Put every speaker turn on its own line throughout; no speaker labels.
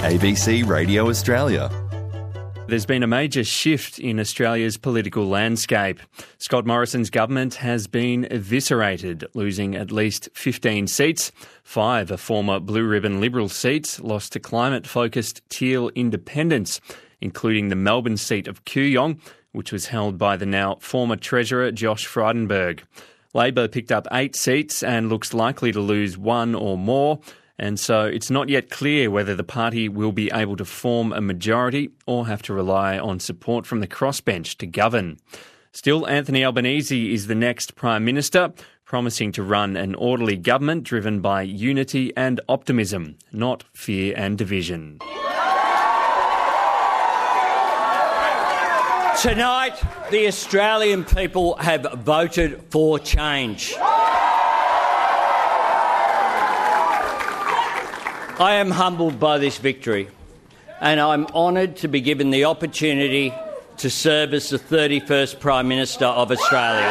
ABC Radio Australia.
There's been a major shift in Australia's political landscape. Scott Morrison's government has been eviscerated, losing at least 15 seats. 5 are former Blue Ribbon Liberal seats lost to climate-focused Teal independents, including the Melbourne seat of Kooyong, which was held by the now former Treasurer Josh Frydenberg. Labor picked up 8 seats and looks likely to lose 1 or more. And so it's not yet clear whether the party will be able to form a majority or have to rely on support from the crossbench to govern. Still, Anthony Albanese is the next Prime Minister, promising to run an orderly government driven by unity and optimism, not fear and division.
Tonight, the Australian people have voted for change. I am humbled by this victory, and I'm honoured to be given the opportunity to serve as the 31st Prime Minister of Australia.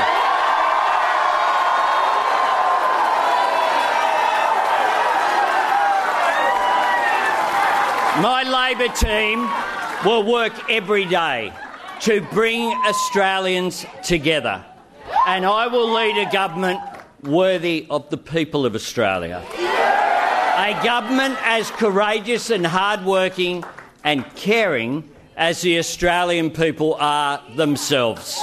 My Labor team will work every day to bring Australians together, and I will lead a government worthy of the people of Australia. A government as courageous and hard-working and caring as the Australian people are themselves.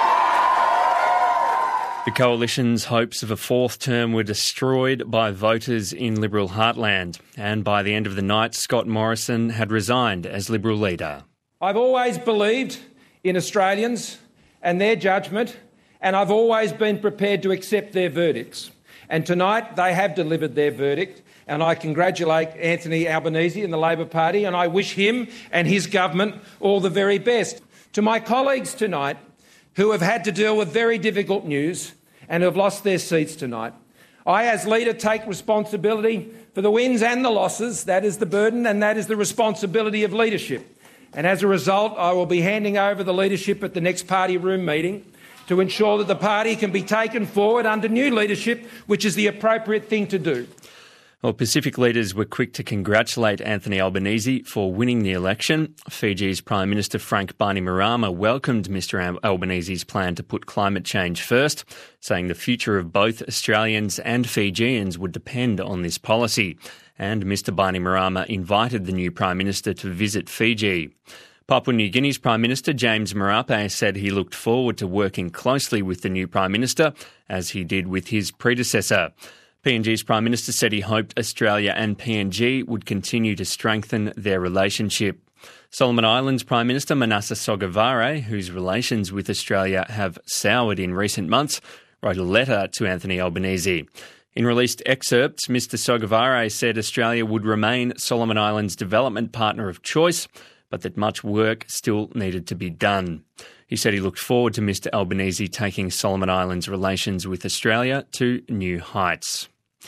The Coalition's hopes of a 4th term were destroyed by voters in Liberal Heartland, and by the end of the night, Scott Morrison had resigned as Liberal leader.
I've always believed in Australians and their judgment, and I've always been prepared to accept their verdicts. And tonight they have delivered their verdict, and I congratulate Anthony Albanese and the Labor Party, and I wish him and his government all the very best. To my colleagues tonight who have had to deal with very difficult news and who have lost their seats tonight, I as leader take responsibility for the wins and the losses. That is the burden and that is the responsibility of leadership. And as a result, I will be handing over the leadership at the next party room meeting to ensure that the party can be taken forward under new leadership, which is the appropriate thing to do.
Well, Pacific leaders were quick to congratulate Anthony Albanese for winning the election. Fiji's Prime Minister Frank Bainimarama welcomed Mr Albanese's plan to put climate change first, saying the future of both Australians and Fijians would depend on this policy. And Mr Bainimarama invited the new Prime Minister to visit Fiji. Papua New Guinea's Prime Minister James Marape said he looked forward to working closely with the new Prime Minister, as he did with his predecessor. PNG's Prime Minister said he hoped Australia and PNG would continue to strengthen their relationship. Solomon Islands Prime Minister Manasseh Sogavare, whose relations with Australia have soured in recent months, wrote a letter to Anthony Albanese. In released excerpts, Mr Sogavare said Australia would remain Solomon Islands' development partner of choice, but that much work still needed to be done. He said he looked forward to Mr Albanese taking Solomon Islands' relations with Australia to new heights.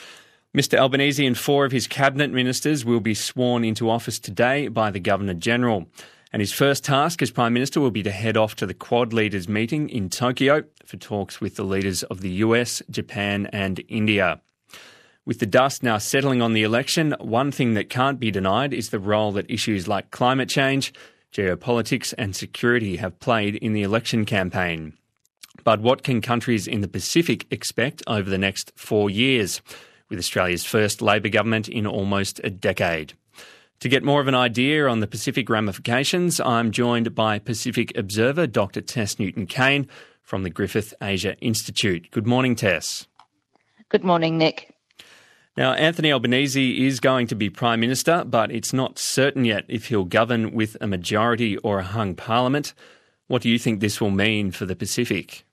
Mr Albanese and 4 of his cabinet ministers will be sworn into office today by the Governor-General. And his first task as Prime Minister will be to head off to the Quad leaders meeting in Tokyo for talks with the leaders of the US, Japan and India. With the dust now settling on the election, one thing that can't be denied is the role that issues like climate change, geopolitics and security have played in the election campaign. But what can countries in the Pacific expect over the next 4 years, with Australia's first Labor government in almost a decade? To get more of an idea on the Pacific ramifications, I'm joined by Pacific Observer Dr Tess Newton-Cain from the Griffith Asia Institute. Good morning, Tess.
Good morning, Nick.
Now, Anthony Albanese is going to be Prime Minister, but it's not certain yet if he'll govern with a majority or a hung parliament. What do you think this will mean for the Pacific?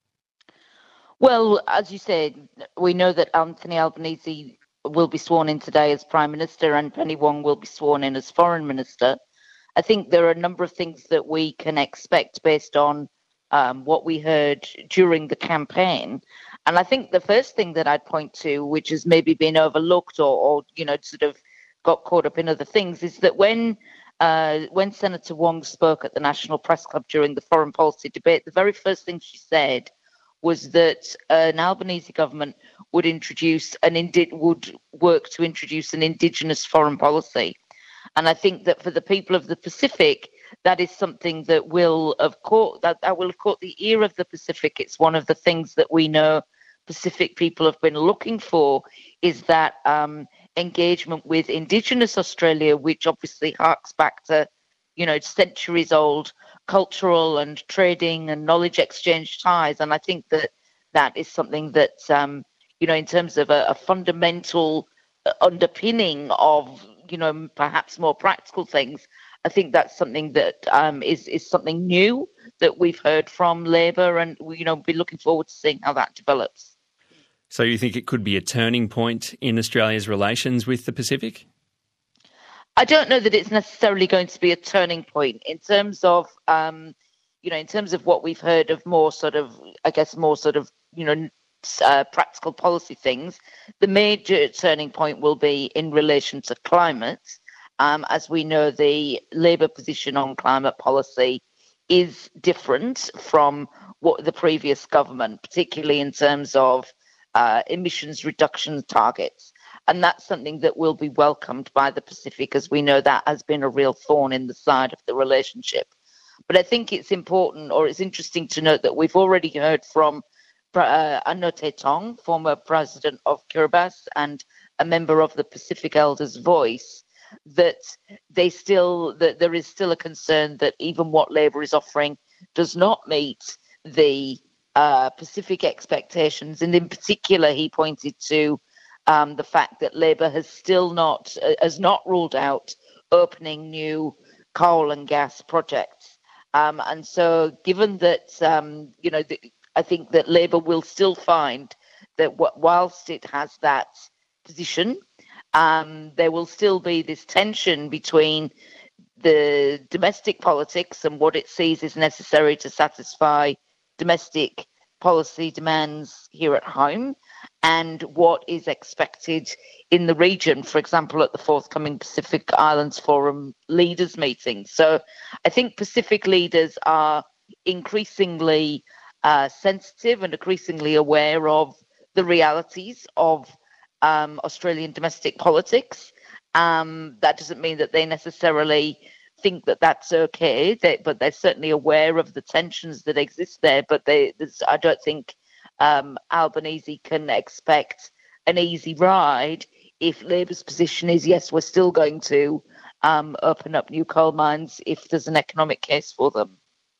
Well, as you said, we know that Anthony Albanese will be sworn in today as Prime Minister and Penny Wong will be sworn in as Foreign Minister. I think there are a number of things that we can expect based on what we heard during the campaign. And I think the first thing that I'd point to, which has maybe been overlooked or sort of got caught up in other things, is that when Senator Wong spoke at the National Press Club during the foreign policy debate, the very first thing she said was that an Albanese government would work to introduce an Indigenous foreign policy. And I think that for the people of the Pacific, that is something that will have caught the ear of the Pacific. It's one of the things that we know Pacific people have been looking for, is that engagement with Indigenous Australia, which obviously harks back to, centuries old cultural and trading and knowledge exchange ties. And I think that is something that, in terms of a fundamental underpinning of, perhaps more practical things, I think that's something that is something new that we've heard from Labor, and we'll be looking forward to seeing how that develops.
So you think it could be a turning point in Australia's relations with the Pacific?
I don't know that it's necessarily going to be a turning point in terms of, in terms of what we've heard of more sort of, practical policy things. The major turning point will be in relation to climate. As we know, the Labor position on climate policy is different from what the previous government, particularly in terms of emissions reduction targets. And that's something that will be welcomed by the Pacific, as we know that has been a real thorn in the side of the relationship. But I think it's important, or it's interesting to note that we've already heard from Anote Tong, former president of Kiribati and a member of the Pacific Elders Voice, that there is still a concern that even what Labor is offering does not meet the Pacific expectations. And in particular, he pointed to the fact that Labor has not ruled out opening new coal and gas projects. And so given that, I think that Labor will still find that whilst it has that position, there will still be this tension between the domestic politics and what it sees is necessary to satisfy domestic policy demands here at home, and what is expected in the region, for example, at the forthcoming Pacific Islands Forum leaders meeting. So I think Pacific leaders are increasingly sensitive and increasingly aware of the realities of Australian domestic politics. That doesn't mean that they necessarily think that that's okay, but they're certainly aware of the tensions that exist there. But I don't think Albanese can expect an easy ride if Labor's position is, yes, we're still going to open up new coal mines if there's an economic case for them.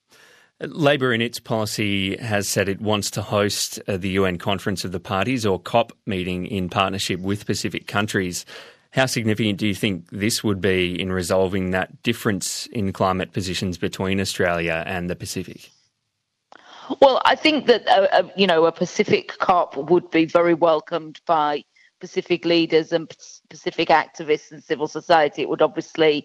Labor in its policy has said it wants to host the UN Conference of the Parties, or COP, meeting in partnership with Pacific countries. How significant do you think this would be in resolving that difference in climate positions between Australia and the Pacific?
Well, I think that, a Pacific COP would be very welcomed by Pacific leaders and Pacific activists and civil society. It would obviously,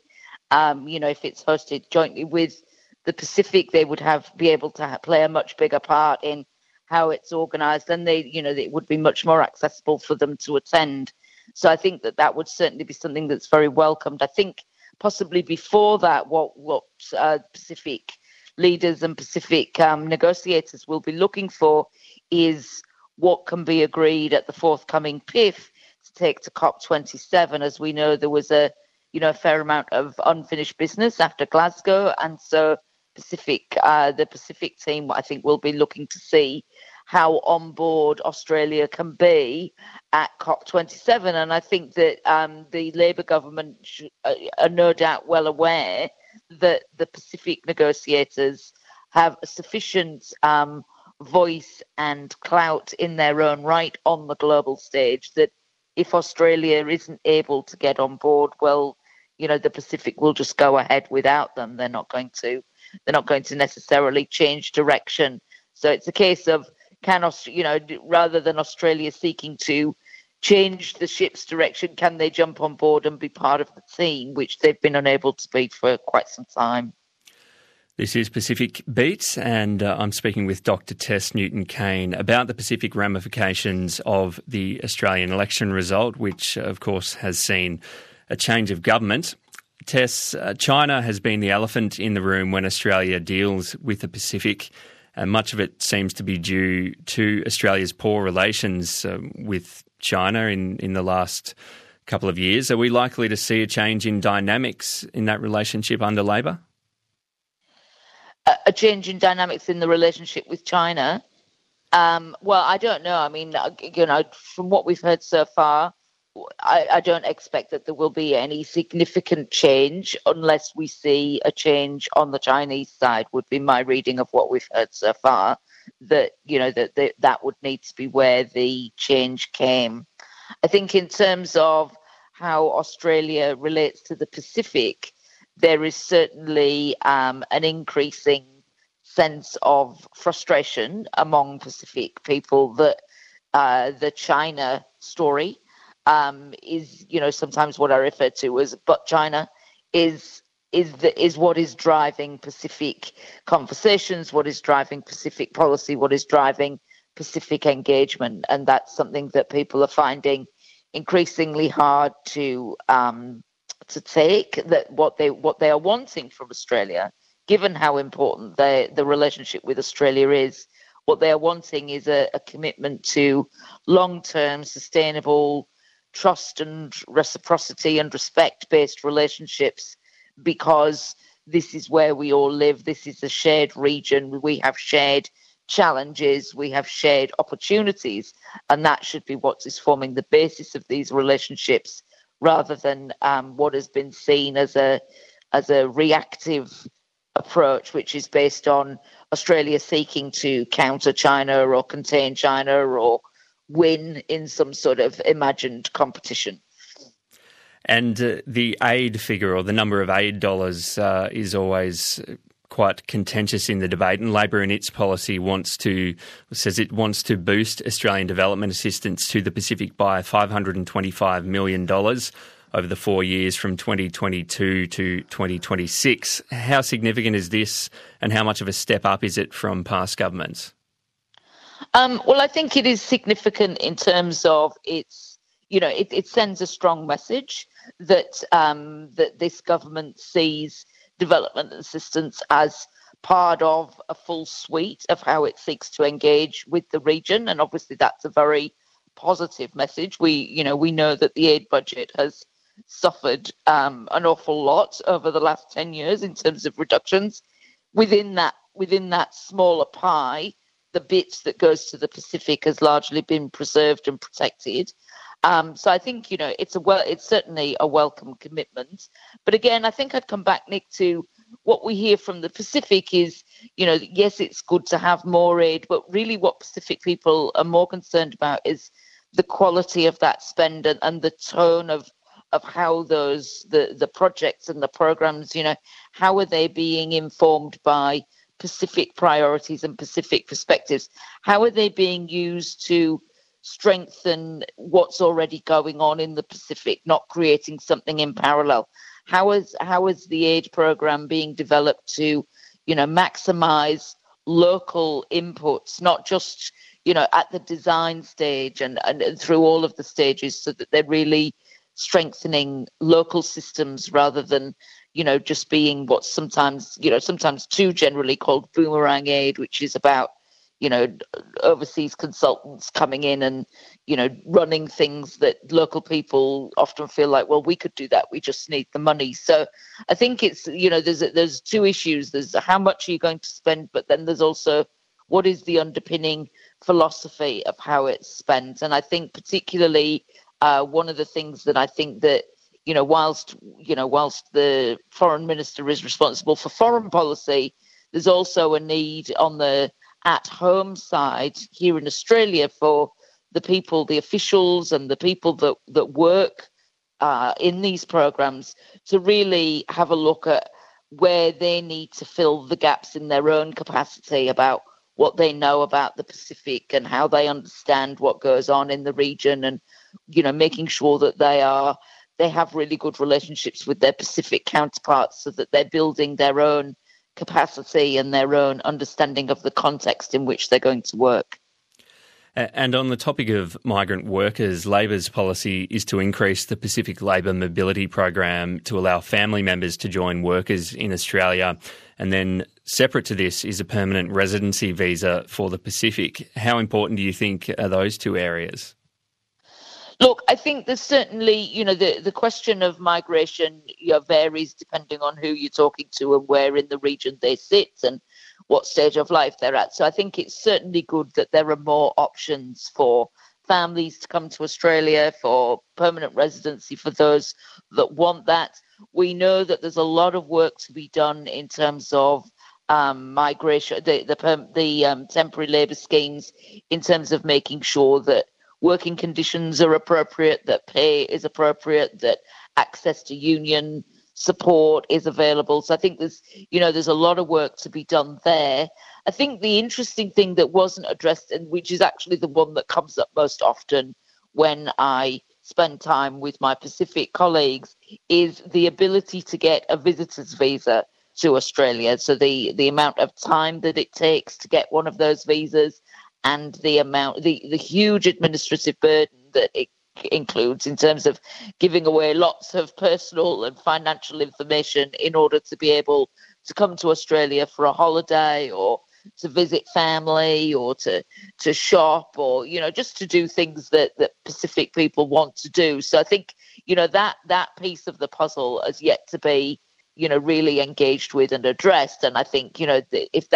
if it's hosted jointly with the Pacific, they would be able to play a much bigger part in how it's organised, and it would be much more accessible for them to attend. So I think that would certainly be something that's very welcomed. I think possibly before that, what Pacific leaders and Pacific negotiators will be looking for is what can be agreed at the forthcoming PIF to take to COP27. As we know, there was a fair amount of unfinished business after Glasgow, and so the Pacific team, I think, will be looking to see how on board Australia can be at COP27. And I think that the Labor government are no doubt well aware that the Pacific negotiators have a sufficient voice and clout in their own right on the global stage, that if Australia isn't able to get on board, well, the Pacific will just go ahead without them. They're not going to necessarily change direction. So it's a case of, rather than Australia seeking to change the ship's direction, can they jump on board and be part of the team, which they've been unable to be for quite some time.
This is Pacific Beats, and I'm speaking with Dr. Tess Newton-Cain about the Pacific ramifications of the Australian election result, which, of course, has seen a change of government. Tess, China has been the elephant in the room when Australia deals with the Pacific, and much of it seems to be due to Australia's poor relations with China in the last couple of years. Are we likely to see a change in dynamics in that relationship under Labor?
A change in dynamics in the relationship with China? Well, I don't know. I mean, from what we've heard so far, I don't expect that there will be any significant change unless we see a change on the Chinese side, would be my reading of what we've heard so far, that would need to be where the change came. I think in terms of how Australia relates to the Pacific, there is certainly an increasing sense of frustration among Pacific people that the China story is, sometimes what I refer to as "but China" is what is driving Pacific conversations, what is driving Pacific policy, what is driving Pacific engagement, and that's something that people are finding increasingly hard to take. That what they are wanting from Australia, given how important the relationship with Australia is, what they are wanting is a commitment to long-term, sustainable, trust and reciprocity and respect-based relationships, because this is where we all live. This is a shared region. We have shared challenges. We have shared opportunities, and that should be what is forming the basis of these relationships, rather than what has been seen as a reactive approach, which is based on Australia seeking to counter China or contain China or win in some sort of imagined competition.
And the aid figure, or the number of aid dollars, is always quite contentious in the debate, and Labor in its policy says it wants to boost Australian development assistance to the Pacific by $525 million over the 4 years from 2022 to 2026. How significant is this, and how much of a step up is it from past governments?
Well, I think it is significant in terms of it sends a strong message that this government sees development assistance as part of a full suite of how it seeks to engage with the region, and obviously that's a very positive message. We know that the aid budget has suffered an awful lot over the last 10 years in terms of reductions. Within that smaller pie, the bit that goes to the Pacific has largely been preserved and protected. So I think, it's certainly a welcome commitment. But again, I think I'd come back, Nick, to what we hear from the Pacific is, yes, it's good to have more aid, but really what Pacific people are more concerned about is the quality of that spend and the tone of how the projects and the programs, how are they being informed by Pacific priorities and Pacific perspectives? How are they being used to strengthen what's already going on in the Pacific, not creating something in parallel? How is the aid program being developed to, maximize local inputs, not just, at the design stage and through all of the stages, so that they're really strengthening local systems rather than, just being what's sometimes too generally called boomerang aid, which is about, overseas consultants coming in and, running things that local people often feel like, well, we could do that. We just need the money. So I think it's, there's two issues. There's how much are you going to spend, but then there's also what is the underpinning philosophy of how it's spent. And I think particularly one of the things that I think that, whilst the foreign minister is responsible for foreign policy, there's also a need on the at-home side here in Australia for the people, the officials and the people that work in these programs to really have a look at where they need to fill the gaps in their own capacity about what they know about the Pacific and how they understand what goes on in the region, and, making sure that they have really good relationships with their Pacific counterparts so that they're building their own capacity and their own understanding of the context in which they're going to work.
And on the topic of migrant workers, Labor's policy is to increase the Pacific Labour Mobility Program to allow family members to join workers in Australia. And then separate to this is a permanent residency visa for the Pacific. How important do you think are those two areas?
Look, I think there's certainly, the question of migration varies depending on who you're talking to and where in the region they sit and what stage of life they're at. So I think it's certainly good that there are more options for families to come to Australia, for permanent residency for those that want that. We know that there's a lot of work to be done in terms of migration, the temporary labour schemes, in terms of making sure that working conditions are appropriate, that pay is appropriate, that access to union support is available. So I think there's a lot of work to be done there. I think the interesting thing that wasn't addressed, and which is actually the one that comes up most often when I spend time with my Pacific colleagues, is the ability to get a visitor's visa to Australia. So the amount of time that it takes to get one of those visas, and the huge administrative burden that it includes in terms of giving away lots of personal and financial information in order to be able to come to Australia for a holiday or to visit family or to shop or, just to do things that Pacific people want to do. So I think, that piece of the puzzle has yet to be, really engaged with and addressed. And I think, if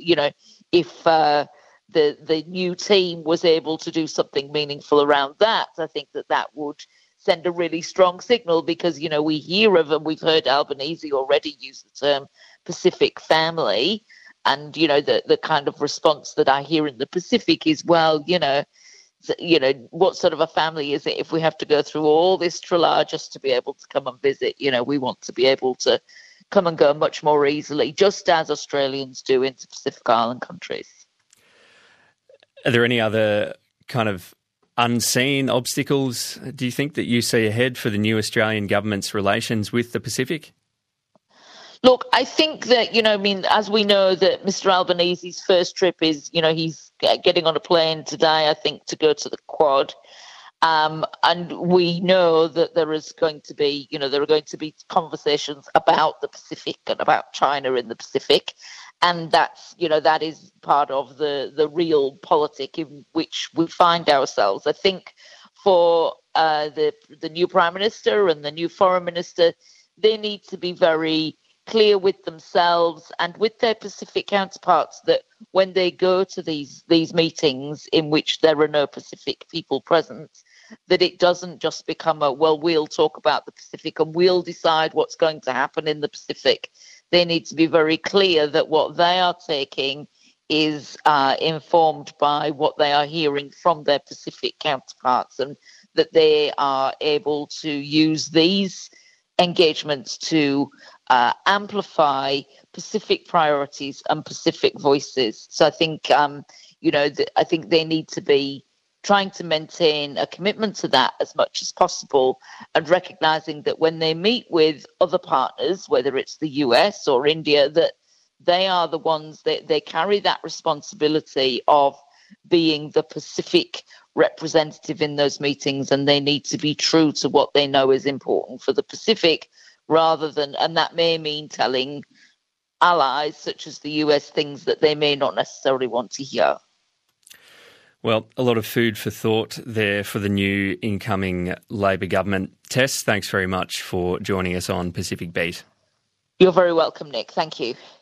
the new team was able to do something meaningful around that, I think that would send a really strong signal, because, we hear of, and we've heard Albanese already use the term Pacific family. And, the kind of response that I hear in the Pacific is, well, what sort of a family is it if we have to go through all this tralala just to be able to come and visit? We want to be able to come and go much more easily, just as Australians do into Pacific Island countries.
Are there any other kind of unseen obstacles, do you think, that you see ahead for the new Australian government's relations with the Pacific?
Look, I think that, as we know that Mr. Albanese's first trip is, he's getting on a plane today, I think, to go to the Quad. And we know that there are going to be conversations about the Pacific and about China in the Pacific. And that's, that is part of the real politic in which we find ourselves. I think for the new Prime Minister and the new Foreign Minister, they need to be very clear with themselves and with their Pacific counterparts that when they go to these meetings in which there are no Pacific people present, that it doesn't just become we'll talk about the Pacific and we'll decide what's going to happen in the Pacific. They need to be very clear that what they are taking is informed by what they are hearing from their Pacific counterparts, and that they are able to use these engagements to amplify Pacific priorities and Pacific voices. So I think, I think they need to be trying to maintain a commitment to that as much as possible, and recognizing that when they meet with other partners, whether it's the US or India, that they are the ones that they carry that responsibility of being the Pacific representative in those meetings, and they need to be true to what they know is important for the Pacific, rather than, and that may mean telling allies such as the US things that they may not necessarily want to hear.
Well, a lot of food for thought there for the new incoming Labor government. Tess, thanks very much for joining us on Pacific Beat.
You're very welcome, Nick. Thank you.